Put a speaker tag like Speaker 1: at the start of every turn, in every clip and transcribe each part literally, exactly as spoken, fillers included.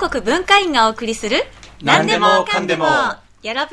Speaker 1: 国文化院がお送りする
Speaker 2: 何でもかんでも
Speaker 1: 여러분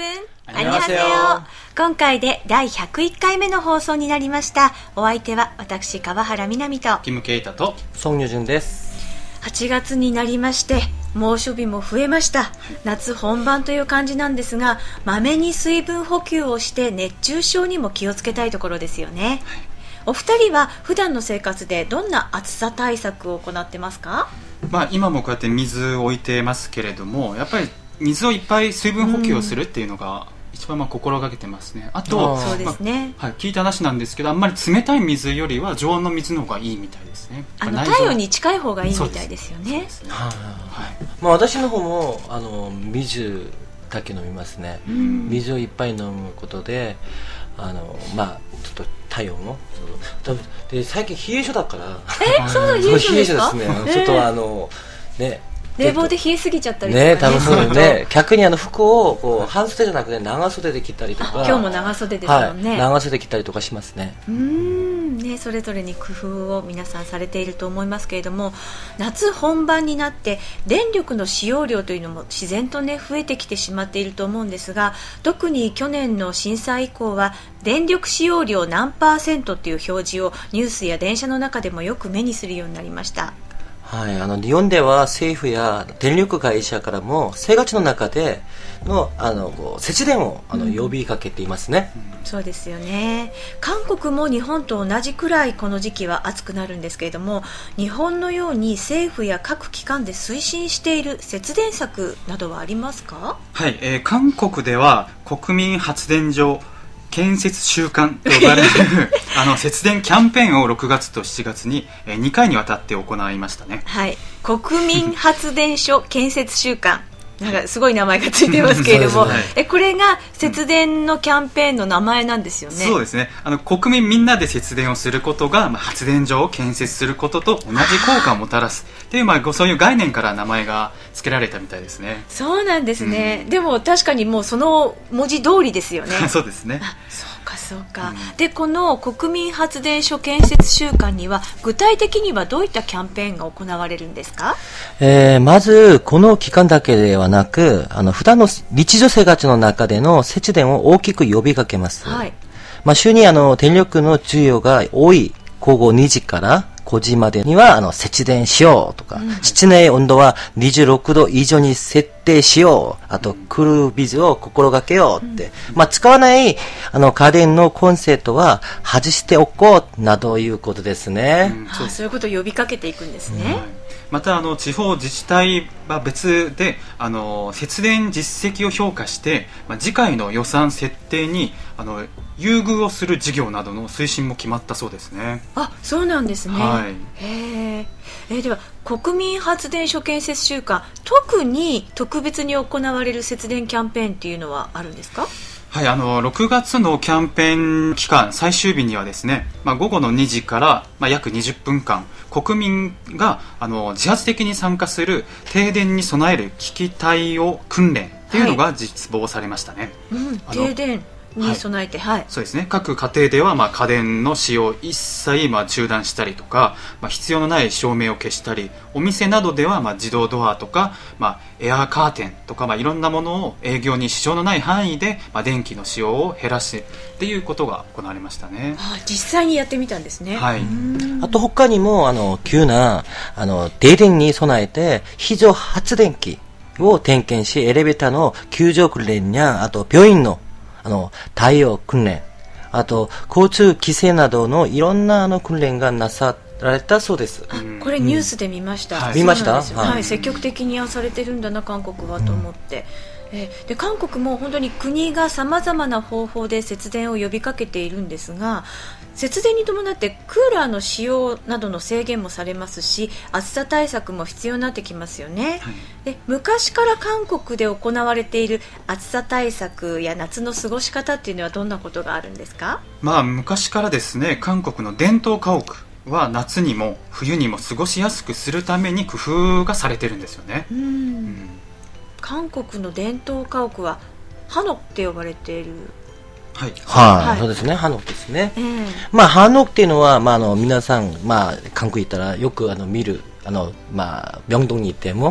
Speaker 2: 안녕하세요。
Speaker 1: 今回でだいひゃくいっかいめの放送になりました。お相手は私川原みなみと
Speaker 2: キムケイタと
Speaker 3: ソン・ユジュンです。
Speaker 1: はちがつになりまして猛暑日も増えました。夏本番という感じなんですが、まめに水分補給をして熱中症にも気をつけたいところですよね、はい。お二人は普段の生活でどんな暑さ対策を行ってますか？
Speaker 2: まあ、今もこうやって水を置いてますけれども、やっぱり水をいっぱい水分補給をするっていうのが一番まあ心がけてますね。あと
Speaker 1: そうですね、
Speaker 2: まあはい、聞いた話なんですけど、あんまり冷たい水よりは常温の水の方がいいみたいですね。
Speaker 1: あの体温に近い方がいいみたいですよね。
Speaker 3: まあ、私の方もあの水だけ飲みますね。水をいっぱい飲むことであの、まあ、ちょっと体温をで最近冷え性だから
Speaker 1: えそうだ冷え性ですか？
Speaker 3: 冷え性ですね、ちょっとあのね
Speaker 1: 冷房で冷えすぎちゃったりとか
Speaker 3: ね, ね多分そうね逆にあの服をこう半袖じゃなくて長袖で着たりとか、
Speaker 1: 今日も長袖ですもんね、
Speaker 3: はい、長袖着たりとかしますね。
Speaker 1: うーんね、それぞれに工夫を皆さんされていると思いますけれども、夏本番になって電力の使用量というのも自然とね増えてきてしまっていると思うんですが、特に去年の震災以降は電力使用量何パーセントっていう表示をニュースや電車の中でもよく目にするようになりました。
Speaker 3: はい、あの日本では政府や電力会社からも生活の中でのあのこう節電をあの呼びかけていますね、
Speaker 1: うん、そうですよね。韓国も日本と同じくらいこの時期は暑くなるんですけれども、日本のように政府や各機関で推進している節電策などはありますか？
Speaker 2: はい、えー、韓国では国民発電所建設週間と呼ばれるあの節電キャンペーンをろくがつとしちがつににかいにわたって行いましたね。
Speaker 1: はい、国民発電所建設週間なんかすごい名前がついてますけれども、ね、えこれが節電のキャンペーンの名前なんですよね。
Speaker 2: そうですね、あの国民みんなで節電をすることが、まあ、発電所を建設することと同じ効果をもたらすという、まあ、そういう概念から名前が付けられたみたいですね。
Speaker 1: そうなんですね、うん、でも確かにもうその文字通りですよね
Speaker 2: そうですね。
Speaker 1: そうかそうか、うん、でこの国民発電所建設週間には具体的にはどういったキャンペーンが行われるんですか？
Speaker 3: えー、まずこの期間だけではなく、あの普段の日常生活の中での節電を大きく呼びかけます、はい。まあ、週にあの電力の需要が多い午後にじからごじまでにはあの節電しようとか、うん、室内温度はにじゅうろくど以上に設定しよう、あとクールビズを心がけようって、うん、まあ、使わないあの家電のコンセントは外しておこうなどいうことですね、
Speaker 1: うん、そう、そういうことを呼びかけていくんですね、うん。
Speaker 2: またあの地方自治体は別であの節電実績を評価して、まあ、次回の予算設定にあの優遇をする事業などの推進も決まったそうですね。
Speaker 1: あ、そうなんですね、
Speaker 2: はい。
Speaker 1: へーえー、では国民発電所建設週間、特に特別に行われる節電キャンペーンっていうのはあるんですか？
Speaker 2: はい、あのろくがつのキャンペーン期間最終日にはですね、まあ、午後のにじから、まあ、約にじゅっぷんかん国民があの自発的に参加する停電に備える危機対応訓練というのが実望されましたね、
Speaker 1: はい。うん、停電に備えて、はいはい、
Speaker 2: そうですね。各家庭では、まあ、家電の使用を一切、まあ、中断したりとか、まあ、必要のない照明を消したり、お店などでは、まあ、自動ドアとか、まあ、エアーカーテンとか、まあ、いろんなものを営業に支障のない範囲で、まあ、電気の使用を減らすっていうことが行われましたね。
Speaker 1: あ、実際にやってみたんですね。
Speaker 2: はい。
Speaker 3: あと他にもあの急なあの停電に備えて非常発電機を点検し、エレベーターの救助訓練や、あと病院のあの対応訓練、あと交通規制などのいろんなあの訓練がなさられたそうです。
Speaker 1: あ、これニュースで見ました、
Speaker 3: うん、はい、見ました、
Speaker 1: はいはい、積極的にやされてるんだな韓国はと思って、うん、えー、で韓国も本当に国がさまざまな方法で節電を呼びかけているんですが、節電に伴ってクーラーの使用などの制限もされますし、暑さ対策も必要になってきますよね、はい。で昔から韓国で行われている暑さ対策や夏の過ごし方っていうのはどんなことがあるんですか？
Speaker 2: まあ、昔からですね、韓国の伝統家屋は夏にも冬にも過ごしやすくするために工夫がされてるんですよね。うん、うん、
Speaker 1: 韓国の伝統家屋はハノって呼ばれている。
Speaker 3: はい、はい、そうですね、ハノクですね、
Speaker 1: えー、
Speaker 3: まあハノクっていうのは、まあ、あの皆さん、まあ、韓国行ったらよくあの見るあの、まあ、明洞に行っても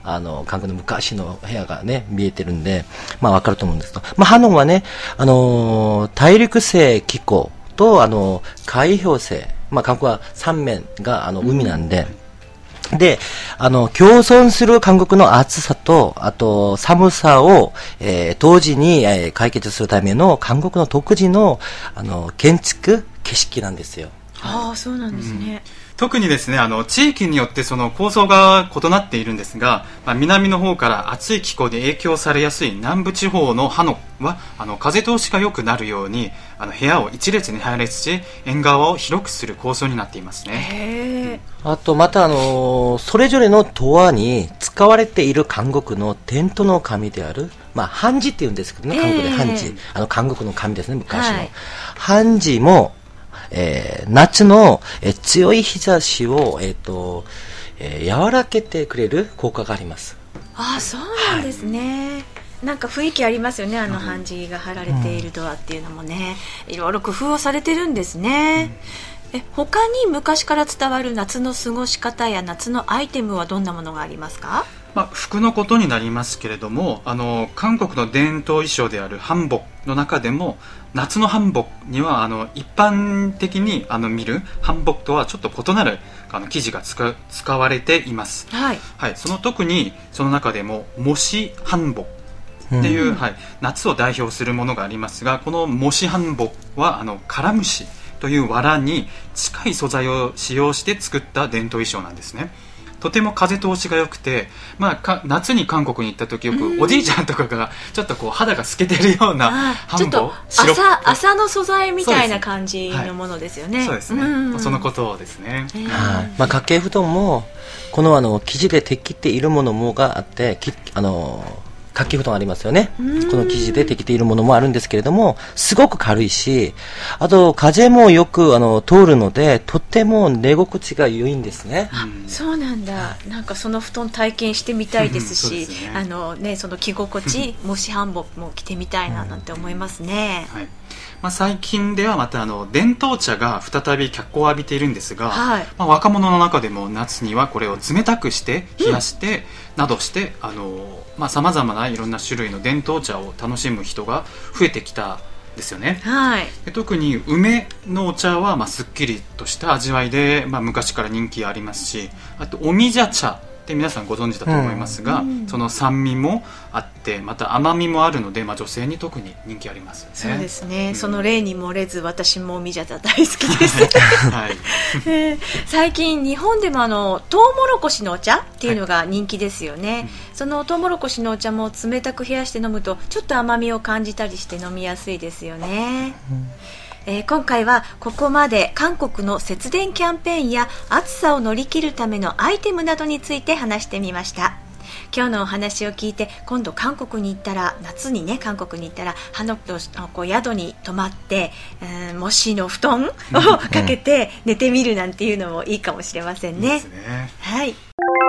Speaker 3: あの、韓国の昔の部屋がね、見えてるんで、まあわかると思うんですけど、まあハノンはね、あのー、大陸性気候と、あのー、海氷性、まあ韓国は三面が、あの、海なんで、うん、で、あの、共存する韓国の暑さと、あと、寒さを、えー、同時に、えー、解決するための韓国の独自の、あの、建築、景色なんですよ。
Speaker 1: ああ、そうなんですね。うん、
Speaker 2: 特にですね、あの地域によってその構造が異なっているんですが、まあ、南の方から暑い気候で影響されやすい南部地方のハノンはあの風通しが良くなるようにあの部屋を一列に配列し縁側を広くする構造になっていますね。
Speaker 1: へ
Speaker 3: ー、うん、あとまた、あのー、それぞれのドアに使われている韓国の伝統の紙である、まあ、漢字って言うんですけどね、韓国で漢字、あの韓国の紙ですね、昔の、はい、漢字もえー、夏の、えー、強い日差しを、えーとえー、和らげてくれる効果があります。
Speaker 1: ああ、そうなんですね、はい、なんか雰囲気ありますよね、あの版字が貼られているドアっていうのもね、うん、いろいろ工夫をされてるんですね、うん、え他に昔から伝わる夏の過ごし方や夏のアイテムはどんなものがありますか？
Speaker 2: まあ、服のことになりますけれども、あの韓国の伝統衣装であるハンボクの中でも夏のハンボクにはあの一般的にあの見るハンボクとはちょっと異なるあの生地が使使われています、
Speaker 1: はい
Speaker 2: はい、その特にその中でもモシハンボクっていう、うん、はい、夏を代表するものがありますが、このモシハンボクはあのカラムシという藁に近い素材を使用して作った伝統衣装なんですね。とても風通しが良くて、まあ、か夏に韓国に行った時よくおじいちゃんとかがちょっとこう肌が透けてるようなハンボ、
Speaker 1: ちょっと朝、朝の素材みたいな感じのものですよね。
Speaker 2: そうですね、はい、そうですね、うん、そのことですね、
Speaker 3: はい、まあ、掛け布団もこのあの生地でできているものもがあってきあの掛け布団ありますよね。この生地でできているものもあるんですけれども、すごく軽いし、あと風もよくあの通るのでとっても寝心地が良いんですね。
Speaker 1: あ、そうなんだ。なんかその布団体験してみたいですし、すね、あのね、その着心地もしハンボクも着てみたいななんて思いますね。
Speaker 2: はい、まあ、最近ではまたあの伝統茶が再び脚光を浴びているんですが、はい、まあ、若者の中でも夏にはこれを冷たくして冷やして、うん、などしてあのさまざ、まないろんな種類の伝統茶を楽しむ人が増えてきたんですよね、
Speaker 1: はい、
Speaker 2: で特に梅のお茶はまあすっきりとした味わいで、まあ、昔から人気ありますし、あとおみじゃ茶って皆さんご存知だと思いますが、うん、その酸味もあってまた甘みもあるので、まあ、女性に特に人気ありますよね。
Speaker 1: そうですね、うん、その例に漏れず私もみじゃ茶大好きです、はい、えー、最近日本でもあのトウモロコシのお茶っていうのが人気ですよね、はい、うん、そのトウモロコシのお茶も冷たく冷やして飲むとちょっと甘みを感じたりして飲みやすいですよね、うん、えー、今回はここまで韓国の節電キャンペーンや暑さを乗り切るためのアイテムなどについて話してみました。今日のお話を聞いて今度韓国に行ったら、夏にね韓国に行ったらハノクとこう宿に泊まって、えー、もしの布団をかけて寝てみるなんていうのもいいかもしれませんね。いいですね。はい、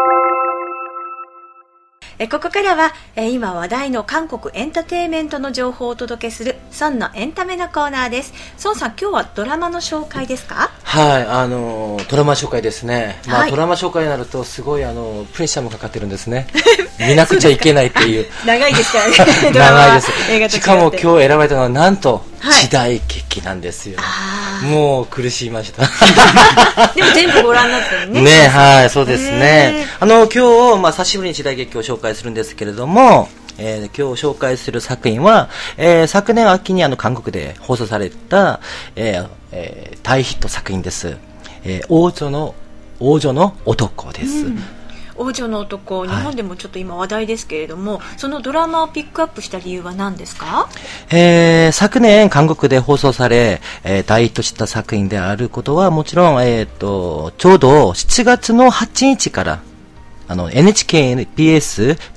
Speaker 1: えここからは、え今話題の韓国エンターテインメントの情報をお届けするソンのエンタメのコーナーです。ソンさん、今日はドラマの紹介ですか？
Speaker 3: はい、あのドラマ紹介ですね、まあはい、ドラマ紹介になるとすごいあのプレッシャーもかかってるんですね見なくちゃいけないっていう
Speaker 1: 長いですからね
Speaker 3: 長いです映画と違って。しかも今日選ばれたのはなんと、はい、時代劇なんですよ。もう苦しみました
Speaker 1: でも全部ご覧になったよね。
Speaker 3: ね、はい、そうですね。あの今日、まあ、久しぶりに時代劇を紹介するんですけれども、えー、今日紹介する作品は、えー、昨年秋にあの韓国で放送された、えーえー、大ヒット作品です、えー、王女の王女の男です、うん、
Speaker 1: 王女の男、日本でもちょっと今話題ですけれども、はい、そのドラマをピックアップした理由は何ですか？
Speaker 3: えー、昨年韓国で放送され、えー、大ヒットした作品であることはもちろん、えー、とちょうどしちがつのはちにちからあの エヌエイチケービーエス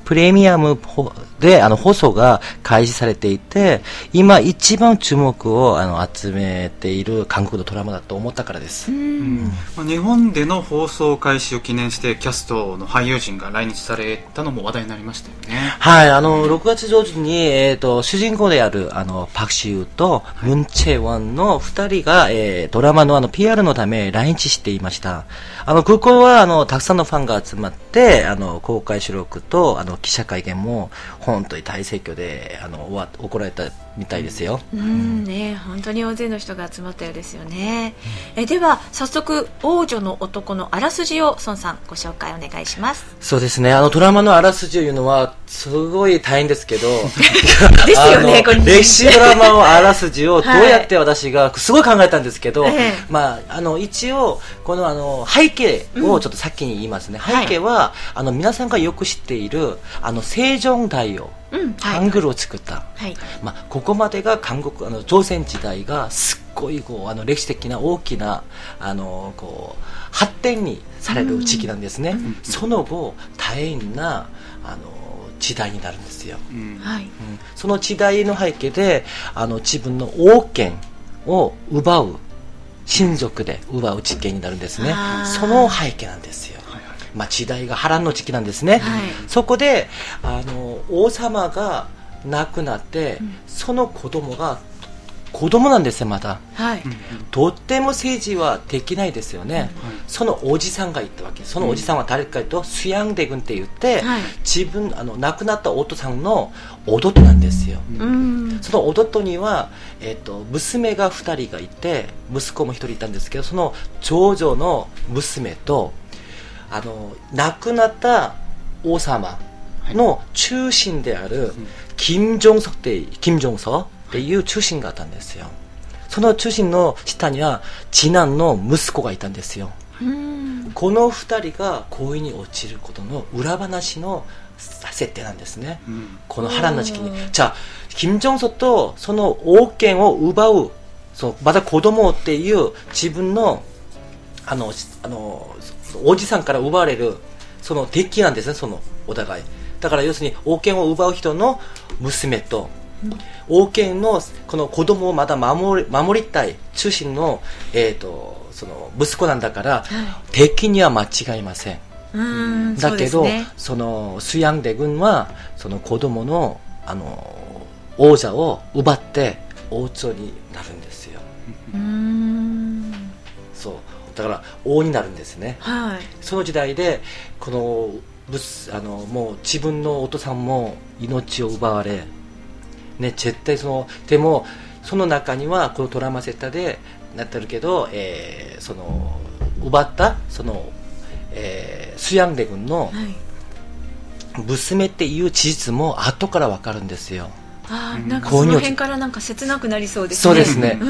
Speaker 3: プレミアムであの放送が開始されていて、今一番注目をあの集めている韓国のドラマだと思ったからです。
Speaker 2: うんうん、日本での放送開始を記念してキャストの俳優陣が来日されたのも話題になりましたよね。
Speaker 3: はい、あのろくがつ上旬に、えー、と主人公であるあのパクシウとムンチェウォンのふたりが、えー、ドラマのあの ピーアール のため来日していました。あの空港はあのたくさんのファンが集まってあの公開収録とあの記者会見も本当に大盛況であの行われたみたいですよ。
Speaker 1: うんね、本当に大勢の人が集まったようですよね。うん、えでは早速王女の男のあらすじを孫さんご紹介お願いします。
Speaker 3: そうですね、あのドラマのあらすじを言うのはすごい大変ですけど
Speaker 1: ですよね、これ
Speaker 3: 歴史ドラマのあらすじをどうやって私がすごい考えたんですけど、はい、まあ、あの一応このあの背景をちょっと先に言いますね。うん、背景は、はい、あの皆さんがよく知っているあの成城大王、うん、ハングルを作った、はい、まあ、ここまでが韓国あの朝鮮時代がすっごいこうあの歴史的な大きなあのこう発展にされる時期なんですね。うん、その後大変なあの時代になるんですよ。うん、うん、その時代の背景であの自分の王権を奪う親族で奪う事件になるんですね。その背景なんですよ。まあ、時代が波乱の時期なんですね。はい、そこであの王様が亡くなって、うん、その子供が子供なんですよまだ、はい、とっても政治はできないですよね。はい、そのおじさんがいたわけ。そのおじさんは誰かというとスヤンデ軍って言って、はい、自分あの亡くなった夫さんの弟なんですよ。うん、その弟には、えーと、娘がふたりがいて息子もひとりいたんですけど、その長女の娘とあの亡くなった王様の中心である金正석って金正석っていう中心があったんですよ。その中心の下には次男の息子がいたんですよ。このふたりが恋に落ちることの裏話の設定なんですね。うん、この波乱の時期に、じゃあ金正석とその王権を奪う、そのまた子供っていう自分のあのあのおじさんから奪われるその敵なんですね、そのお互い。だから要するに王権を奪う人の娘と、うん、王権のこの子供をまだ守り、守りたい中心の、えーと、その息子なんだから、はい、敵には間違いません。うん、だけど そ,、ね、そのスヤンデ軍はその子供のあの王者を奪って王朝になるんですよ。うーん、そうだから王になるんですね。はい、その時代でこのあのもう自分のお父さんも命を奪われ、ね、絶対そのでもその中にはこのドラマセッターでなってるけど、えー、その奪ったその、えー、スヤンデ軍の娘っていう事実も後から分かるんですよ。
Speaker 1: あ、なんかその辺からなんか切なくなりそうですね。
Speaker 3: そうですね。うん、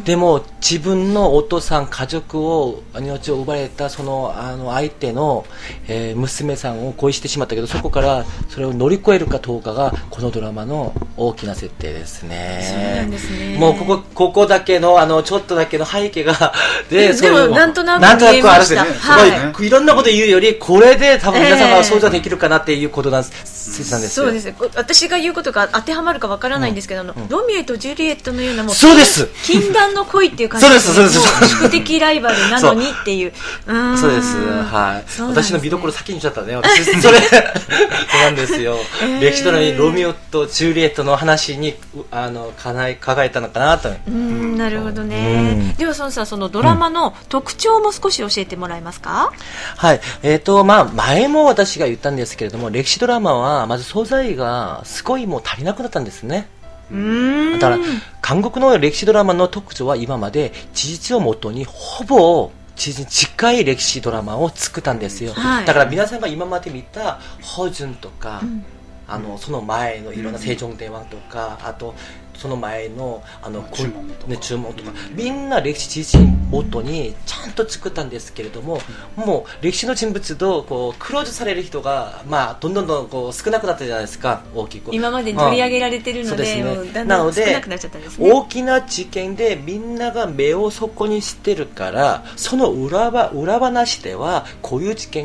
Speaker 3: でも自分のお父さん家族を命を奪われたそのあの相手の、えー、娘さんを恋してしまったけど、そこからそれを乗り越えるかどうかがこのドラマの大きな設定ですね。
Speaker 1: そうなんですね。
Speaker 3: もうここここだけのあのちょっとだけの背景がで、
Speaker 1: でもなんとなく見えました。
Speaker 3: はい。すごいいろんなこと言うよりこれで多分皆さんが想像できるかなっていうことなんです。
Speaker 1: えー、なんですよ。そうですね。私が言うことが当てはまるかわからないんですけど、うんうん、ロミオとジュリエットのようなもう
Speaker 3: そうです
Speaker 1: 禁断の恋っていう感じで、そうです、そうです、宿敵ライバルなのにっていう、
Speaker 3: うーん、そうです、はい、そうですね、私の見どころ先に言っちゃったね、私それそうなんですよ、えー、歴史ドラマにロミオとジュリエットの話にあのかな輝いたのかなと。う
Speaker 1: ーん、なるほどね。ではそのさ、そのドラマの特徴も少し教えてもらえますか？
Speaker 3: うん、はい、えーとまあ、前も私が言ったんですけれども、歴史ドラマはまず素材がすごいもう足りなくなったんですね。うーん、だから韓国の歴史ドラマの特徴は今まで事実をもとにほぼ事実に近い歴史ドラマを作ったんですよ。はい、だから皆さんが今まで見たホジュンとか、うん、あのその前のいろんな成城帝王とか、あとその前のあの注文とか、ね、注文とか、みんな歴史事実をもとにちゃんと作ったんですけれども、もう歴史の人物とこうクローズされる人が、まあ、どんどんどんこう少なくなったじゃないですか。大きく
Speaker 1: 今まで取り上げられてるので、まあ、ね、だんだん少なくなっちゃったんですね。
Speaker 3: 大きな事件でみんなが目をそこにしてるから、その裏ば裏話ではこういう事件が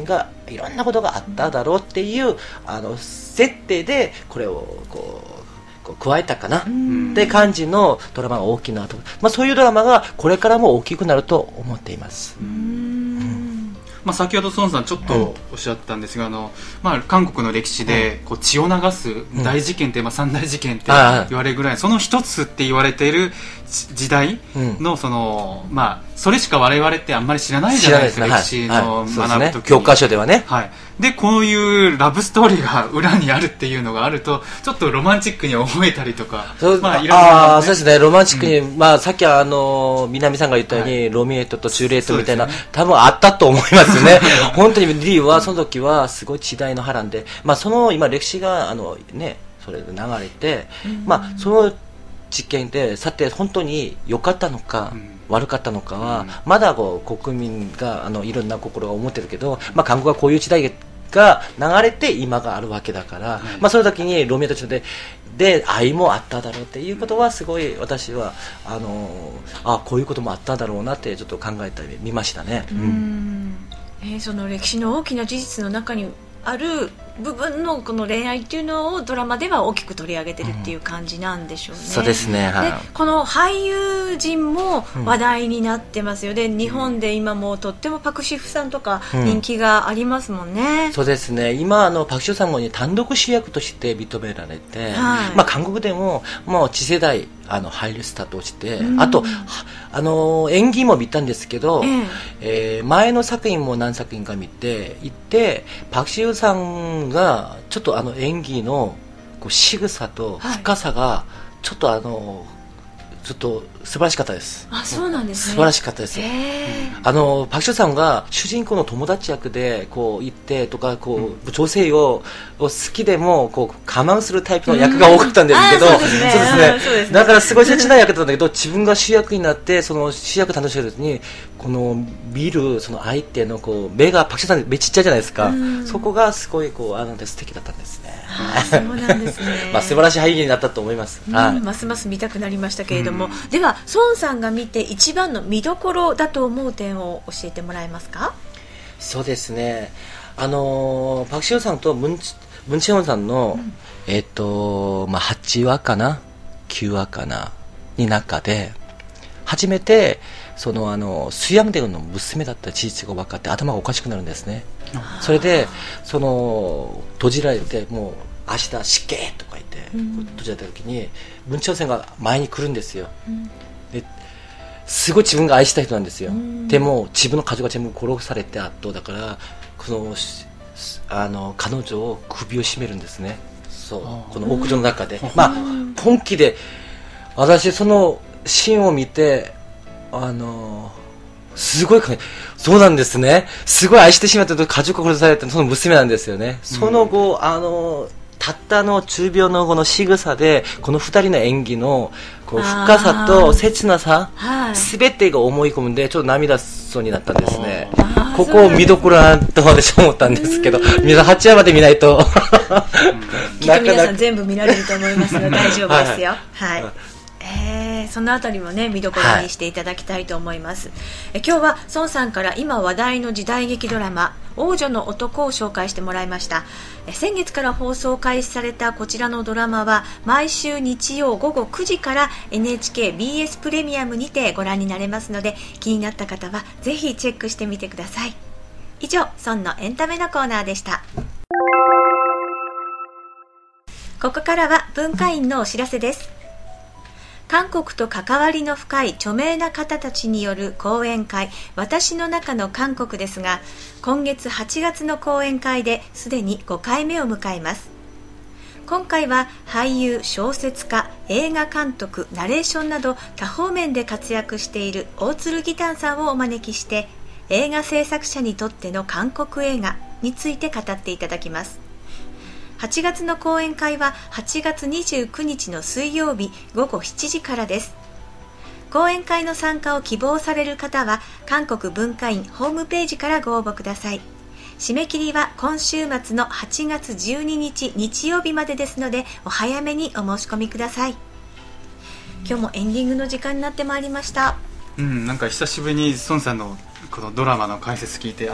Speaker 3: いろんなことがあっただろうっていうあの設定でこれをこうこう加えたかなって感じのドラマが大きなと、まあ、そういうドラマがこれからも大きくなると思っています。うー
Speaker 2: ん、まあ、先ほど孫さんちょっとおっしゃったんですが、うん、あのまあ、韓国の歴史でこう血を流す大事件って、うん、まあ、三大事件って言われるぐらい、その一つって言われている時代の、その、まあ、それしか我々ってあんまり知らないじゃないですか、歴史の学ぶときに、
Speaker 3: ね、教科書ではね、
Speaker 2: はい、でこういうラブストーリーが裏にあるっていうのがあるとちょっとロマンチックに思えたりとか、
Speaker 3: まあ、いろいろ、ね、あそうですね、ロマンチックに、うん、まあ、さっきあの南さんが言ったように、はい、ロミエットとジュリエットみたいな、ね、多分あったと思いますね本当にリーはその時はすごい時代の波乱で、まあ、その今歴史があの、ね、それで流れて、うん、まあ、その実験でさて本当に良かったのか、うん、悪かったのかは、うん、まだこう国民があのいろんな心が思ってるけど、まあ、韓国はこういう時代が流れて今があるわけだから、うん、まあ、その時にロミオとジュリエットで愛もあっただろうっていうことはすごい私はあのあこういうこともあっただろうなってちょっと考えてみましたね。うんうん、
Speaker 1: えー、その歴史の大きな事実の中にある部分のこの恋愛っていうのをドラマでは大きく取り上げてるっていう感じなんでしょうね。
Speaker 3: うん、そうですね、はい、
Speaker 1: でこの俳優陣も話題になってますよね、うん、日本で今もとってもパクシフさんとか人気がありますもんね。
Speaker 3: うん、そうですね、今あのパクシフさんも単独主役として認められて、はい、まあ、韓国でももう次世代あの俳優スタートして、うん、あとあの演技も見たんですけど、えええー、前の作品も何作品か見ていてパクシフさんがちょっとあの演技のこう仕草と深さがちょっとあの、はい、ちょっと素晴らしかったです。
Speaker 1: あ、そうなんですね。
Speaker 3: 素晴らしかったです。あのパクショさんが主人公の友達役でこう行ってとかこう女性を好きでもこう我慢するタイプの役が多かったんですけど、そうですね。だからすごい切ない役だったんだけど自分が主役になってその主役楽しんでる時にこの見るその相手のこう目がパクショさん目ちっちゃいじゃないですか。そこがすごいこうあの素敵だったんですね。
Speaker 1: あ、そうなんですね。
Speaker 3: まあ素晴らしい俳優になったと思います。
Speaker 1: はい、ますます見たくなりましたけれども、では孫さんが見て一番の見どころだと思う点を教えてもらえますか？
Speaker 3: そうですね、あのー、パクションさんとムンチェホンさんの、うん、えっ、ー、とまあはちわかなきゅうわかなに中で初めてそのあのスヤムデグの娘だった事実が分かって頭がおかしくなるんですね。それでその閉じられてもう明日死刑とか言って、うん、閉じられた時にムンチェホンさんが前に来るんですよ。うん、ですごい自分が愛した人なんですよ。でも自分の家族が全部殺されて圧倒だからこのあの彼女を首を絞めるんですね。そうこの屋上の中で、まあ、本気で私そのシーンを見てあのすごいそうなんですね、すごい愛してしまったと家族が殺されてその娘なんですよね。その後あのたったのじゅうびょうのこの仕草でこのふたりの演技のこう深さと切なさすべてが思い込むんでちょっと涙そうになったんですね。ここを見どころだと私は思ったんですけど皆さんはちわまで見ないと
Speaker 1: きっと皆さん全部見られると思いますので大丈夫ですよ。はい、はい、えー、そのあたりもね見どころにしていただきたいと思います。はい、え今日は孫さんから今話題の時代劇ドラマ王女の男を紹介してもらいました。え先月から放送開始されたこちらのドラマは毎週日曜午後くじから エヌエイチケービーエス プレミアムにてご覧になれますので気になった方はぜひチェックしてみてください。以上孫のエンタメのコーナーでした。ここからは文化院のお知らせです。韓国と関わりの深い著名な方たちによる講演会私の中の韓国ですが今月はちがつの講演会ですでにごかいめを迎えます。今回は俳優、小説家、映画監督、ナレーションなど多方面で活躍している大鶴義丹さんをお招きして映画制作者にとっての韓国映画について語っていただきます。はちがつの講演会ははちがつにじゅうくにちの水曜日ごごしちじからです。講演会の参加を希望される方は韓国文化院ホームページからご応募ください。締め切りは今週末のはちがつじゅうににち日曜日までですのでお早めにお申し込みください。今日もエンディングの時間になってまいりました。
Speaker 2: うん、なんか久しぶりに孫さんのこのドラマの解説聞いてあ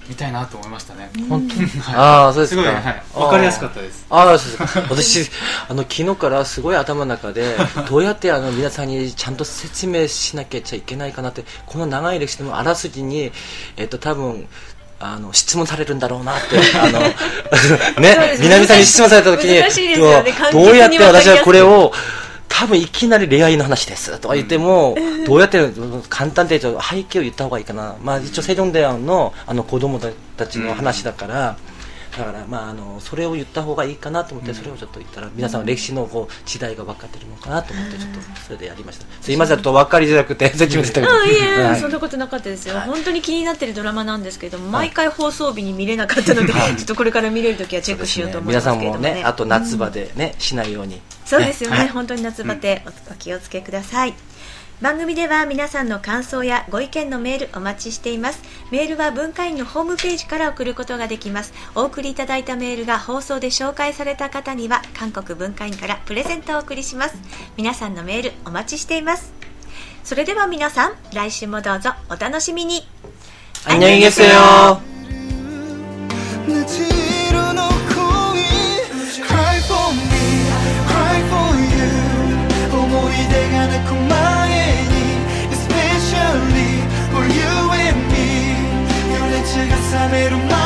Speaker 2: 見たいなと思いましたね。
Speaker 3: 本当に、はい、ああそうですか。
Speaker 2: すごい、はい、分かりやすかったです。
Speaker 3: ああそうですか。私あの昨日からすごい頭の中でどうやってあの皆さんにちゃんと説明しなきゃいけないかなって、この長い歴史のあらすじにえっと多分あの質問されるんだろうなってあのね南さんに質問された時に、ね、どうやって私はこれを多分いきなり恋愛の話ですとか言っても、うん、どうやって簡単で背景を言った方がいいかな。まあ一応セジョンデアンのあの子供たちの話だから、うん、だからまああのそれを言った方がいいかなと思って、それをちょっと言ったら皆さん歴史のこう時代が分かってるのかなと思ってちょっとそれでやりました。すいませんちょっと分かりづらくて説明したけど、
Speaker 1: うん、いえ、はい、そんなことなかったですよ、はい、本当に気になってるドラマなんですけども、毎回放送日に見れなかったので、はい、ちょっとこれから見れるときはチェックしようと思いますけども、ね、
Speaker 3: 皆さんもねあと夏場でね、うん、しないように。
Speaker 1: そうですよね、はい、本当に夏バテ、うん、お気をつけください。番組では皆さんの感想やご意見のメールお待ちしています。メールは文化院のホームページから送ることができます。お送りいただいたメールが放送で紹介された方には韓国文化院からプレゼントをお送りします。皆さんのメールお待ちしています。それでは皆さん来週もどうぞお楽しみに。
Speaker 3: 안녕히 계세요。Especially for you and me 夜熱が冷める前